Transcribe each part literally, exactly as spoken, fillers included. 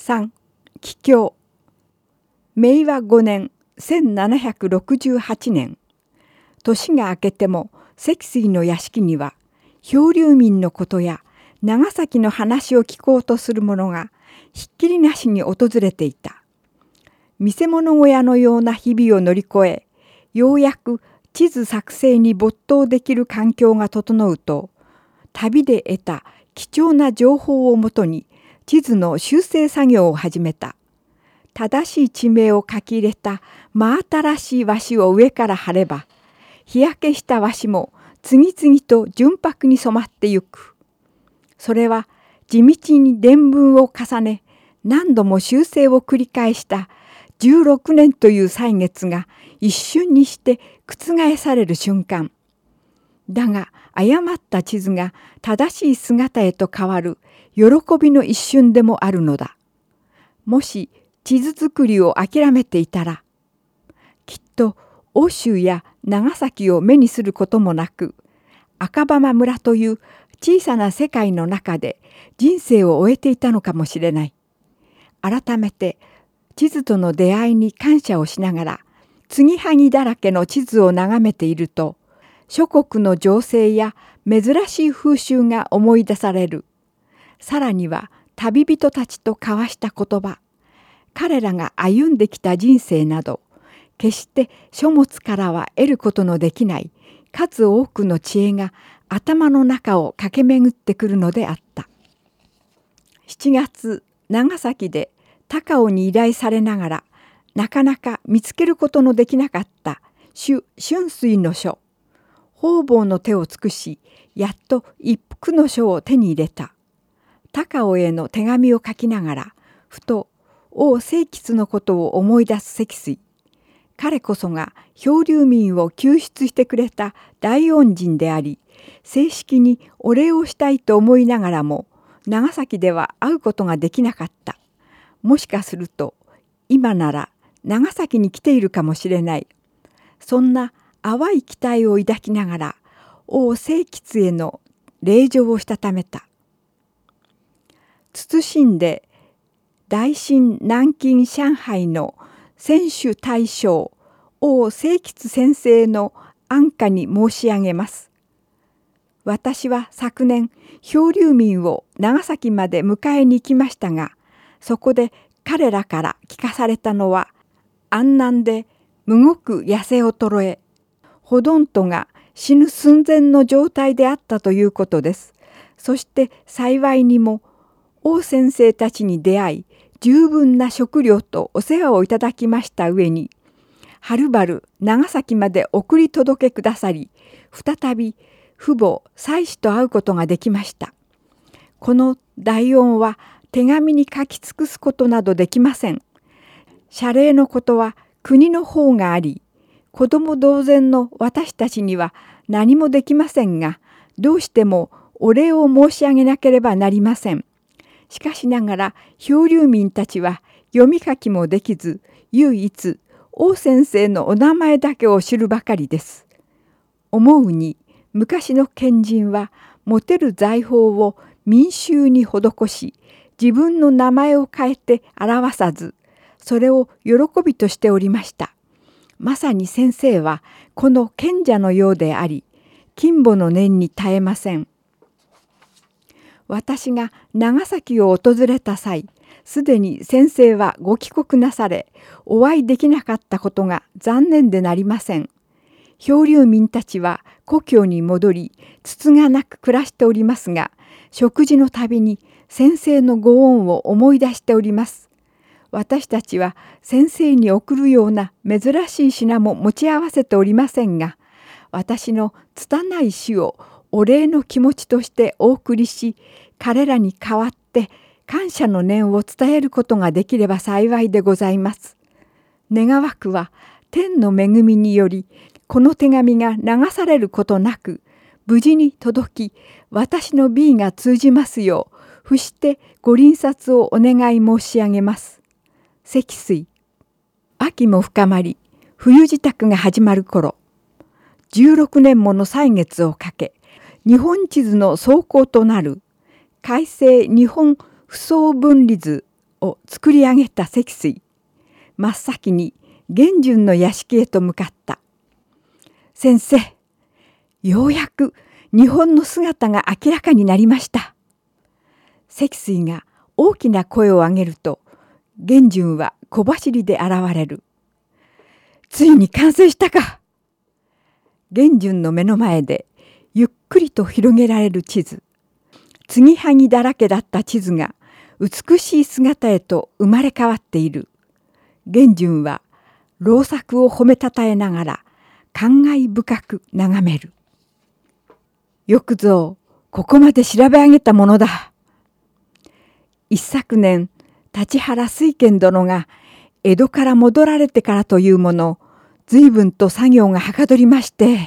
さん. 帰郷。明和ごねんせんななひゃくろくじゅうはちねん、年が明けても積水の屋敷には漂流民のことや長崎の話を聞こうとする者がひっきりなしに訪れていた。見せ物小屋のような日々を乗り越え、ようやく地図作成に没頭できる環境が整うと、旅で得た貴重な情報をもとに地図の修正作業を始めた。正しい地名を書き入れた真新しい和紙を上から貼れば、日焼けした和紙も次々と純白に染まってゆく。それは地道に伝聞を重ね、何度も修正を繰り返したじゅうろくねんという歳月が一瞬にして覆される瞬間。だが誤った地図が正しい姿へと変わる喜びの一瞬でもあるのだ。もし地図作りを諦めていたら、きっと奥州や長崎を目にすることもなく、赤浜村という小さな世界の中で人生を終えていたのかもしれない。改めて地図との出会いに感謝をしながら、継ぎはぎだらけの地図を眺めていると、諸国の情勢や珍しい風習が思い出される。さらには旅人たちと交わした言葉、彼らが歩んできた人生など、決して書物からは得ることのできない数多くの知恵が頭の中を駆け巡ってくるのであった。しちがつ、長崎で高尾に依頼されながら、なかなか見つけることのできなかった朱春水の書。方々の手を尽くし、やっと一服の書を手に入れた。高尾への手紙を書きながら、ふと王清吉のことを思い出す積水。彼こそが漂流民を救出してくれた大恩人であり、正式にお礼をしたいと思いながらも、長崎では会うことができなかった。もしかすると、今なら長崎に来ているかもしれない。そんな淡い期待を抱きながら、王清吉への礼状をしたためた。謹んで大清南京上海の選手大将王清吉先生の安価に申し上げます。私は昨年漂流民を長崎まで迎えに行きましたが、そこで彼らから聞かされたのは、安南でむごく痩せ衰え、ほとんどが死ぬ寸前の状態であったということです。そして幸いにも王先生たちに出会い、十分な食料とお世話をいただきました上に、はるばる長崎まで送り届けくださり、再び父母妻子と会うことができました。この大恩は手紙に書き尽くすことなどできません。謝礼のことは国の方があり、子供同然の私たちには何もできませんが、どうしてもお礼を申し上げなければなりません。しかしながら漂流民たちは読み書きもできず、唯一王先生のお名前だけを知るばかりです。思うに昔の賢人は持てる財宝を民衆に施し、自分の名前を変えて表さず、それを喜びとしておりました。まさに先生はこの賢者のようであり、金母の念に耐えません。私が長崎を訪れた際、すでに先生はご帰国なされ、お会いできなかったことが残念でなりません。漂流民たちは故郷に戻り、つつがなく暮らしておりますが、食事のたびに先生のご恩を思い出しております。私たちは先生に送るような珍しい品も持ち合わせておりませんが、私の拙い詩をお礼の気持ちとしてお送りし、彼らに代わって感謝の念を伝えることができれば幸いでございます。願わくは天の恵みにより、この手紙が流されることなく、無事に届き、私の美が通じますよう、伏してご臨殺をお願い申し上げます。積水。秋も深まり、冬支度が始まる頃、じゅうろくねんもの歳月をかけ、日本地図の草稿となる改正日本扶桑分離図を作り上げた積水。真っ先に元順の屋敷へと向かった。先生、ようやく日本の姿が明らかになりました。積水が大きな声を上げると、元順は小走りで現れる。ついに完成したか。元順の目の前でゆっくりと広げられる地図。継ぎはぎだらけだった地図が美しい姿へと生まれ変わっている。元順は老作を褒めたたえながら感慨深く眺める。よくぞここまで調べ上げたものだ。一昨年、立原水賢殿が江戸から戻られてからというもの、随分と作業がはかどりまして、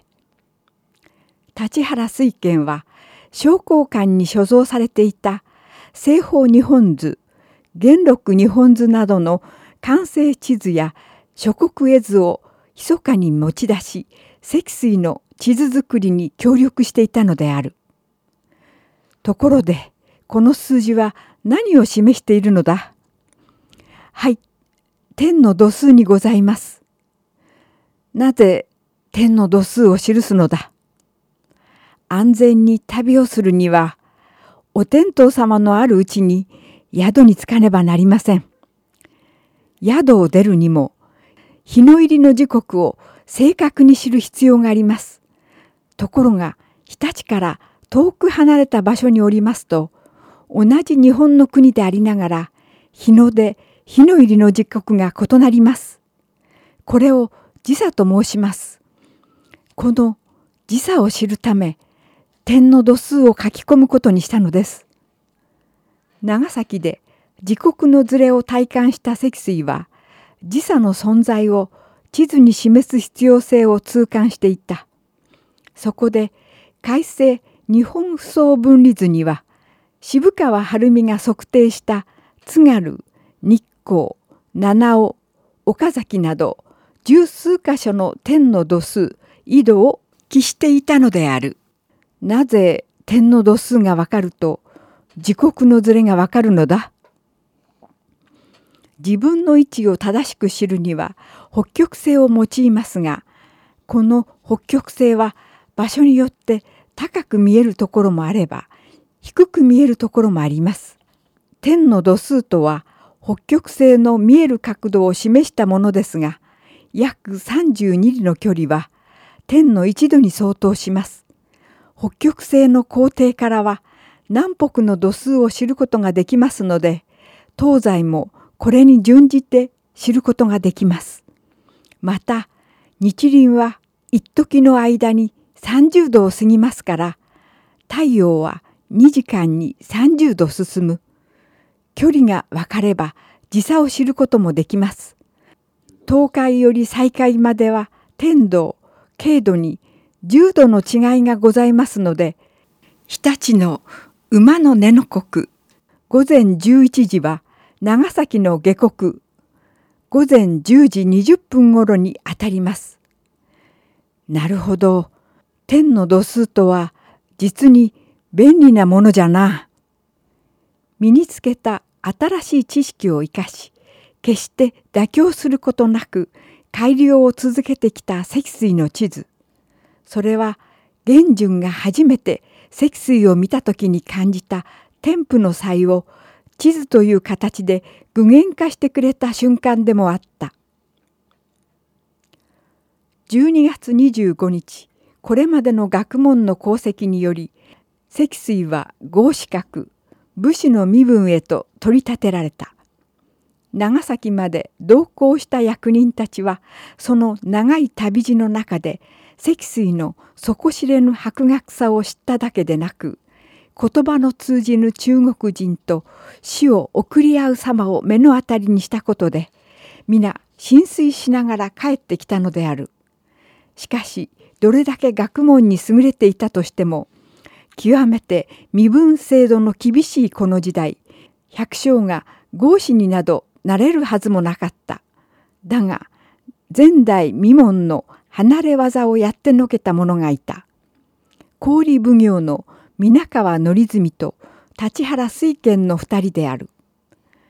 立原水賢は商工館に所蔵されていた西方日本図、元禄日本図などの完成地図や諸国絵図を密かに持ち出し、積水の地図作りに協力していたのである。ところで、この数字は何を示しているのだ？はい、天の度数にございます。なぜ天の度数を記すのだ？安全に旅をするには、お天道様のあるうちに宿に着かねばなりません。宿を出るにも、日の入りの時刻を正確に知る必要があります。ところが、日立から遠く離れた場所におりますと、同じ日本の国でありながら、日の出、日の入りの時刻が異なります。これを時差と申します。この時差を知るため、天の度数を書き込むことにしたのです。長崎で時刻のずれを体感した積水は、時差の存在を地図に示す必要性を痛感していた。そこで改正日本扶桑分離図には、渋川晴美が測定した津軽、日光、七尾、岡崎など十数箇所の天の度数、緯度を記していたのである。なぜ天の度数がわかると時刻のずれがわかるのだ？自分の位置を正しく知るには北極星を用いますが、この北極星は場所によって高く見えるところもあれば低く見えるところもあります。天の度数とは北極星の見える角度を示したものですが、約さんじゅうに里の距離は天の一度に相当します。北極星の高低からは南北の度数を知ることができますので、東西もこれに準じて知ることができます。また、日輪は一時の間にさんじゅうどを過ぎますから、太陽はにじかんにさんじゅうど進む。距離が分かれば時差を知ることもできます。東海より西海までは天度、経度にじゅうどの違いがございますので、日立の馬の根の刻、午前じゅういちじは長崎の下刻、午前じゅうじにじゅっぷんごろにあたります。なるほど、天の度数とは実に便利なものじゃな。身につけた新しい知識を生かし、決して妥協することなく改良を続けてきた積水の地図。それは元順が初めて積水を見た時に感じた天賦の才を地図という形で具現化してくれた瞬間でもあった。じゅうにがつにじゅうごにち、これまでの学問の功績により、積水は合資格、武士の身分へと取り立てられた。長崎まで同行した役人たちは、その長い旅路の中で積水の底知れぬ博学さを知っただけでなく、言葉の通じぬ中国人と死を送り合う様を目の当たりにしたことで、皆心酔しながら帰ってきたのである。しかし、どれだけ学問に優れていたとしても、極めて身分制度の厳しいこの時代、百姓が豪士になどなれるはずもなかった。だが、前代未聞の離れ技をやってのけた者がいた。郡奉行の皆川則純と立原水賢の二人である。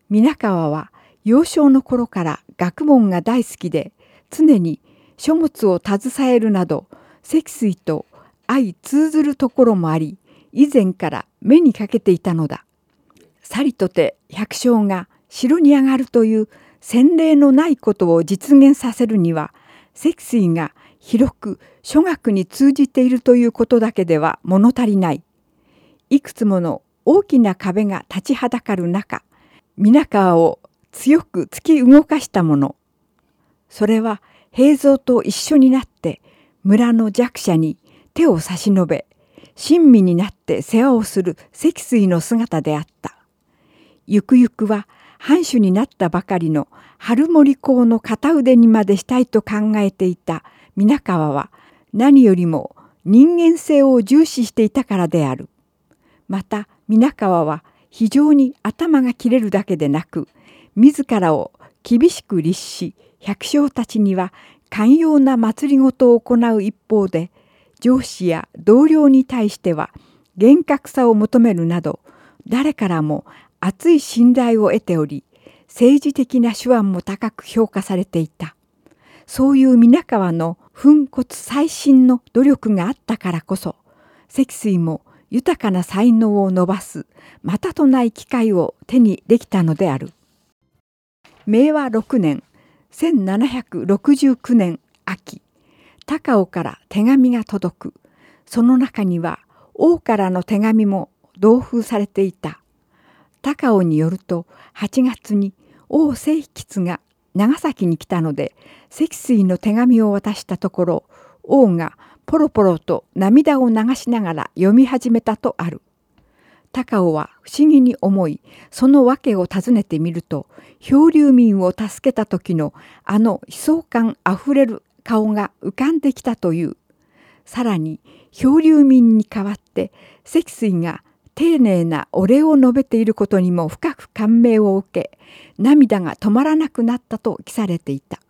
皆川は幼少の頃から学問が大好きで、常に書物を携えるなど積水と相通ずるところもあり、以前から目にかけていたのだ。さりとて百姓が城に上がるという先例のないことを実現させるには、積水が広く書学に通じているということだけでは物足りない。いくつもの大きな壁が立ちはだかる中、皆川を強く突き動かしたもの。それは平蔵と一緒になって村の弱者に手を差し伸べ、親身になって世話をする積水の姿であった。ゆくゆくは藩主になったばかりの春森公の片腕にまでしたいと考えていた皆川は、何よりも人間性を重視していたからである。また皆川は非常に頭が切れるだけでなく、自らを厳しく律し、百姓たちには寛容な政を行う一方で、上司や同僚に対しては厳格さを求めるなど、誰からも厚い信頼を得ており、政治的な手腕も高く評価されていた。そういう皆川の粉骨細心の努力があったからこそ、積水も豊かな才能を伸ばすまたとない機会を手にできたのである。めいわろくねん、せんななひゃくろくじゅうきゅうねん秋、高尾から手紙が届く。その中には王からの手紙も同封されていた。高尾によると、はちがつに王正吉が長崎に来たので、積水の手紙を渡したところ、王がポロポロと涙を流しながら読み始めたとある。高尾は不思議に思い、その訳を尋ねてみると、漂流民を助けた時のあの悲壮感あふれる顔が浮かんできたという。さらに漂流民に代わって積水が丁寧なお礼を述べていることにも深く感銘を受け、涙が止まらなくなったと記されていた。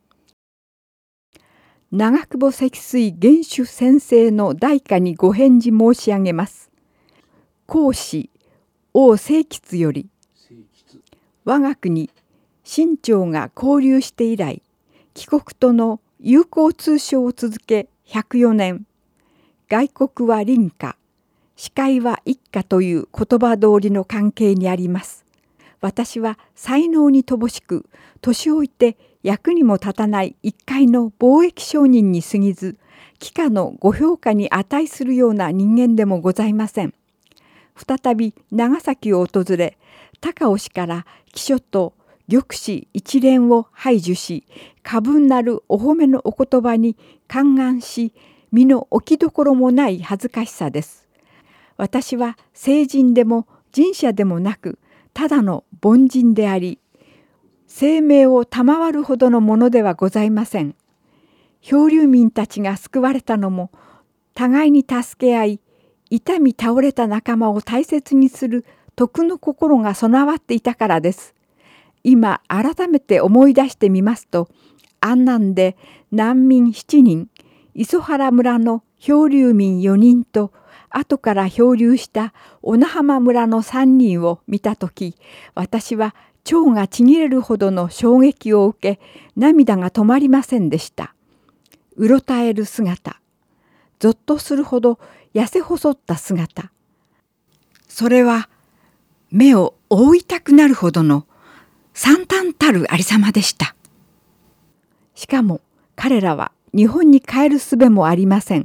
長久保積水元首先生の代下にご返事申し上げます。孔子王正吉より、我が国清朝が交流して以来、貴国との友好通商を続けひゃくよねん、外国は隣家、司会は一家という言葉通りの関係にあります。私は才能に乏しく、年老いて役にも立たない一介の貿易商人に過ぎず、貴家のご評価に値するような人間でもございません。再び長崎を訪れ、高尾氏から貴書と玉紙一連を拝受し、過分なるお褒めのお言葉に感願し、身の置きどころもない恥ずかしさです。私は聖人でも人者でもなく、ただの凡人であり、生命を賜るほどのものではございません。漂流民たちが救われたのも、互いに助け合い、痛み倒れた仲間を大切にする徳の心が備わっていたからです。今改めて思い出してみますと、安南で難民しちにん、磯原村の漂流民よにんと、後から漂流した小名浜村のさんにんを見たとき、私は腸がちぎれるほどの衝撃を受け、涙が止まりませんでした。うろたえる姿、ぞっとするほど痩せ細った姿、それは目を覆いたくなるほどの惨憺たるありさまでした。しかも彼らは日本に帰る術もありません。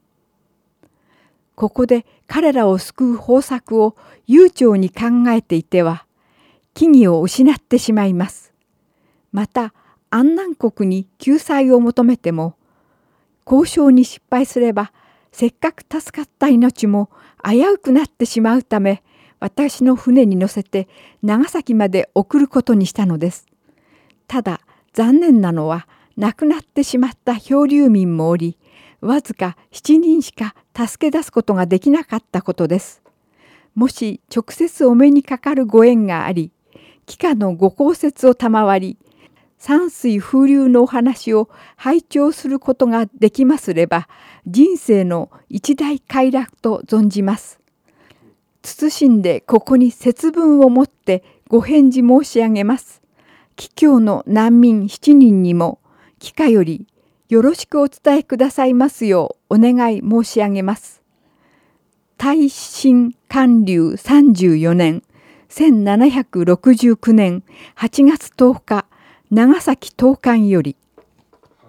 ここで彼らを救う方策を悠長に考えていては、機宜を失ってしまいます。また安南国に救済を求めても、交渉に失敗すれば、せっかく助かった命も危うくなってしまうため、私の船に乗せて長崎まで送ることにしたのです。ただ残念なのは、亡くなってしまった漂流民もおり、わずかしちにんしか助け出すことができなかったことです。もし直接お目にかかるご縁があり、貴家のご公説を賜り、山水風流のお話を拝聴することができますれば、人生の一大快楽と存じます。謹んでここに節分をもってご返事申し上げます。帰郷の難民しちにんにも、帰化よりよろしくお伝えくださいますようお願い申し上げます。大清寛隆さんじゅうよねん、せんななひゃくろくじゅうきゅうねんはちがつとおか、長崎東館より、